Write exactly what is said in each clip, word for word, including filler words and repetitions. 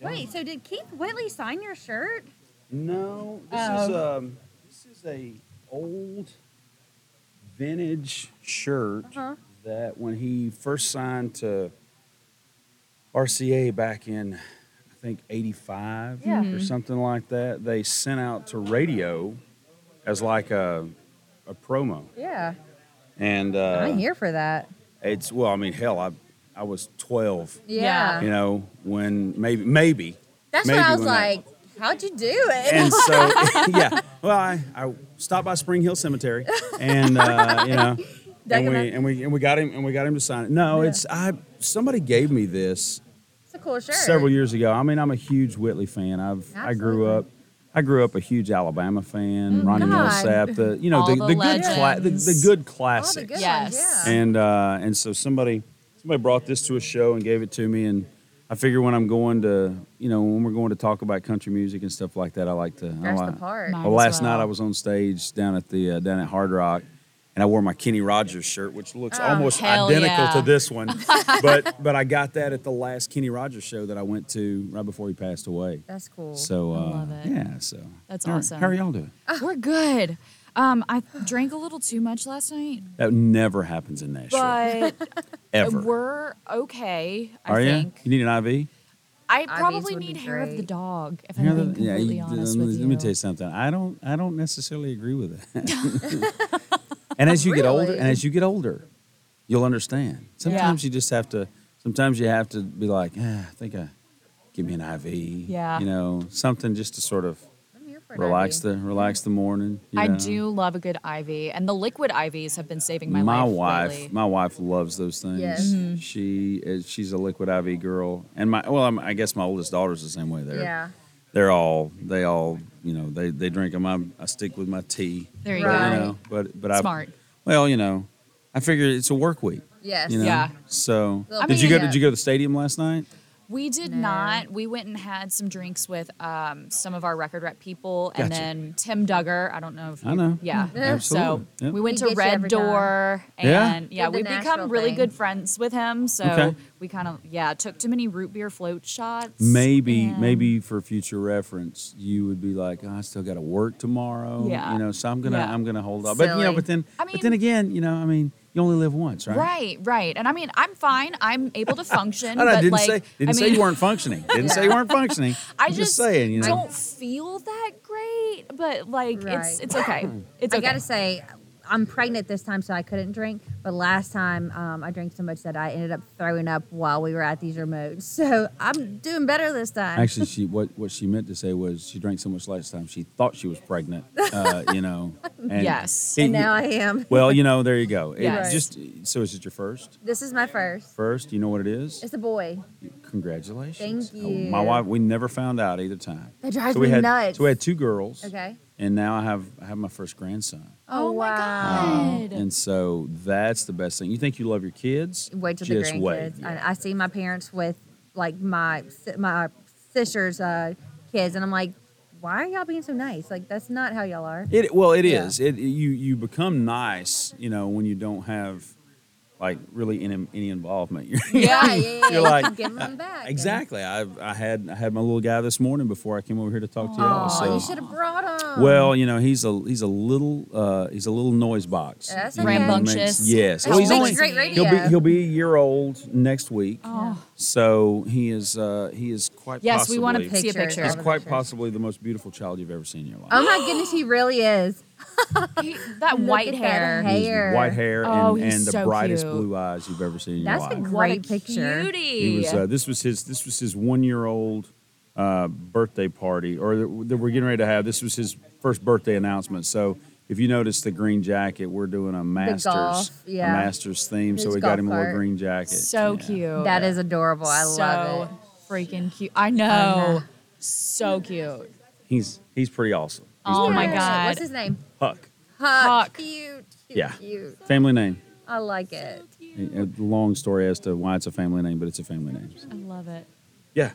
Wait, so did Keith Whitley sign your shirt? No, this Oh. is um, this is a old vintage shirt Uh-huh. that when he first signed to R C A back in, I think eighty-five Yeah. or something like that, they sent out to radio as like a a promo, Yeah. and uh, I'm here for that. it's well, I mean, hell, I I was twelve, Yeah. you know, when maybe maybe. That's maybe when I was when that- like, how'd you do it? And so, yeah. Well, I, I stopped by Spring Hill Cemetery, and uh, you know, Dug and him we up. and we and we got him and we got him to sign it. No, Yeah. it's I. Somebody gave me this It's a cool shirt. several years ago. I mean, I'm a huge Whitley fan. I've I grew Absolutely. up. I grew up a huge Alabama fan. Mm, Ronnie God. Millsap, the you know All the, the the good cla- the, legends. the good All the classics. good Yes. ones, yeah. And uh, and so somebody somebody brought this to a show and gave it to me, and I figure when I'm going to you know when we're going to talk about country music and stuff like that, I like to. I Dress the like, part. Might well, as last well. night I was on stage down at the uh, down at Hard Rock, and I wore my Kenny Rogers shirt, which looks Oh, almost hell identical yeah. to this one. but but I got that at the last Kenny Rogers show that I went to right before he passed away. That's cool. So uh, I love it. yeah, so That's how, awesome. How are y'all doing? We're good. Um, I drank a little too much last night, That never happens in Nashville but ever. we're okay. I Are you? think. You need an I V? I I Vs probably would be need hair of the great. dog. If I'm Hair being of the- yeah, completely you- honest let, with me- you. let me tell you something. I don't I don't necessarily agree with that. and as you get older, Really? and as you get older, you'll understand. Sometimes you just have to. Sometimes you have to be like, ah, I think I give me an I V. Yeah. You know, something just to sort of I'm here for an relax I V. the relax the morning. you I know. do love a good I V, and the liquid I Vs have been saving my, My life. wife, lately. my wife loves those things. Yes. Mm-hmm. She is. She's a liquid I V girl, and my well, I'm, I guess my oldest daughter's the same way. They're Yeah. they're all they all you know they they drink them. I, I stick with my tea. There you but, Right. You know, but but Smart. I well you know I figure it's a work week. Yes. You know? Yeah. So I did you mean- go? Did you go to the stadium last night? We did No. not. We went and had some drinks with um, some of our record rep people, and Gotcha. then Tim Duggar. I don't know if I you, know. Yeah. Absolutely. So Yep. we went He to gets you Red every Door, Yeah? and yeah, Did the we've become Nashville really thing. good friends with him. So Okay. we kind of yeah took too many root beer float shots. Maybe and- maybe for future reference, you would be like, oh, I still got to work tomorrow. Yeah. You know, so I'm gonna Yeah. I'm gonna hold on. But you know, Silly. but then I but mean- then again, you know, I mean, you only live once, right? Right, right, and I mean, I'm fine. I'm able to function. I, know, I but didn't like, say didn't I say mean, you weren't functioning. Didn't say you weren't functioning. I I'm just, saying, you know. don't feel that great, but like it's Right. it's okay. It's I okay. gotta say, I'm pregnant this time, so I couldn't drink. But last time, um, I drank so much that I ended up throwing up while we were at these remotes. So I'm doing better this time. Actually, she what what she meant to say was she drank so much last time she thought she was pregnant. Uh, you know. And Yes. it- and now I am. well, you know, there you go. It Yes. Just so is it your first? This is my first. First, you know what it is? It's a boy. Congratulations. Thank Oh, you. my wife, we never found out either time. That drives so we me had nuts. so we had two girls. Okay. And now I have I have my first grandson. Oh, my wow. god. And so that's the best thing. You think you love your kids? Wait till Just the wait. grandkids. Yeah. I, I see my parents with like my si- my sister's uh, kids, and I'm like, why are y'all being so nice? Like that's not how y'all are. It well, it Yeah. is. It you you become nice, you know, when you don't have like really any, any involvement. You're, Yeah. yeah, yeah. You're like give them back. exactly. I I had I had my little guy this morning before I came over here to talk to y'all. Oh, So you should have brought them. well, you know, he's a he's a little uh, he's a little noise box. That's He okay. Rambunctious. makes- yes. That Well, he's makes only great radio. he'll be he'll be a year old next week. Oh. So he is uh, he is quite Yes, possibly we want to Pictures. see a picture. he's all the quite pictures. possibly the most beautiful child you've ever seen in your life. Oh my goodness, he really is. He- that Look white at that hair. hair. He's hair. white hair Oh, and, he's and the so brightest cute. blue eyes you've ever seen in That's your a life. What a great picture. cutie. He was. Uh, this was his. This was his one-year-old uh, birthday party, or that that we're getting ready to have. This was his first birthday announcement. So if you notice the green jacket, we're doing a Masters, golf, yeah. a Masters theme. So His we got golf him a little cart. green jacket. so Yeah. cute. That is adorable. I so love it. freaking cute. I know. know. So cute. He's he's pretty awesome. He's Oh pretty my awesome. God. What's his name? Huck. Huck. Huck. Cute. Cute. Yeah. Cute. Family name. I like it. A long story as to why it's a family name, but it's a family name. I love it. Yeah.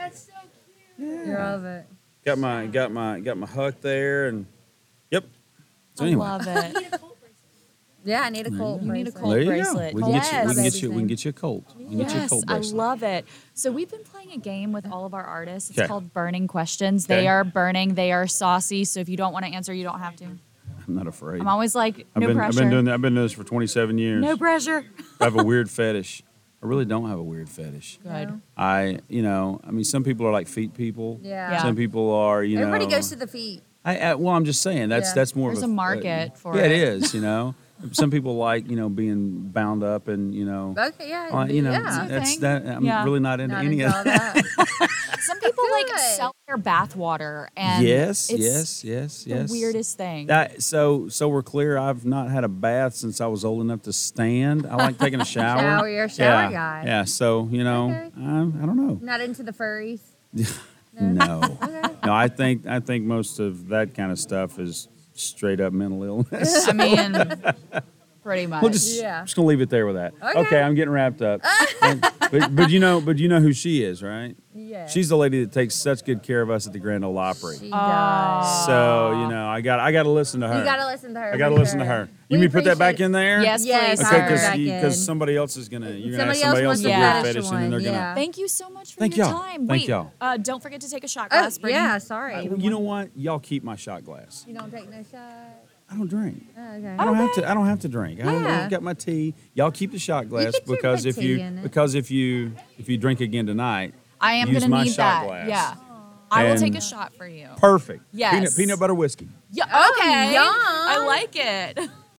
You love it. Got my got my got my Huck there, and yep. So I anyway, love it. Yeah, I need a Colt. You need a bracelet. Colt There you bracelet. go. We can get you. We Yes. can get you. We can Baby get you a Colt. We can get you a Yes, Colt I bracelet. love it. So we've been playing a game with all of our artists. It's Okay. called Burning Questions. Okay. They are burning. They are saucy. So if you don't want to answer, you don't have to. I'm not afraid. I'm always like, I've no been, pressure. I've been doing that. I've been doing this for twenty-seven years. No pressure. I have a weird fetish. I really don't have a weird fetish. Good. No. I, you know, I mean, some people are like feet people. Yeah. Yeah. Some people are, you Everybody know. goes to the feet. I, I well, I'm just saying that's Yeah. that's more There's of a a market for yeah, it. it is. You know, some people like you know being bound up and you know, Okay, yeah. uh, you know, yeah. that's thing. that. I'm Yeah. really not into Not any into of all that. that. Some people like Good. sell their bathwater, and Yes, it's yes, yes, the yes. weirdest thing. That, so so we're clear. I've not had a bath since I was old enough to stand. I like taking a shower. Shower, you're a shower yeah, guy. Yeah. So you know, Okay. I, I don't know. Not into the furries. No, Okay. no. I think I think most of that kind of stuff is straight up mental illness. I mean, pretty much. We'll just Yeah. just gonna leave it there with that. Okay. Okay, I'm getting wrapped up. And- but but you know but you know who she is, right? Yeah. She's the lady that takes such good care of us at the Grand Ole Opry. She Oh. does. So you know, I got I got to listen to her. You gotta listen to her. I got to for listen to sure. her. You We mean put that back appreciate- in there? Yes, Yes, please. I'll Okay, put it because back in. because somebody else is gonna you're gonna Somebody ask somebody else else wants to to weird fetish fetish, and then they're one, gonna. yeah. Thank you so much for Thank your y'all. time. Thank Wait, y'all. Uh, don't forget to take a shot Oh, glass. Brittany. yeah, sorry. You know what? Y'all keep my shot glass. You don't take no shot. I don't drink. Oh, okay. I don't have to. I don't have to drink. I Yeah. I've got my tea. Y'all keep the shot glass can drink because my if tea you in it. because if you if you drink again tonight, I am use going to my need shot that. glass. Yeah. I will And- take a shot for you. perfect. Yes. Peanut, peanut butter whiskey. Yeah. Oh, Okay. yum. I like it.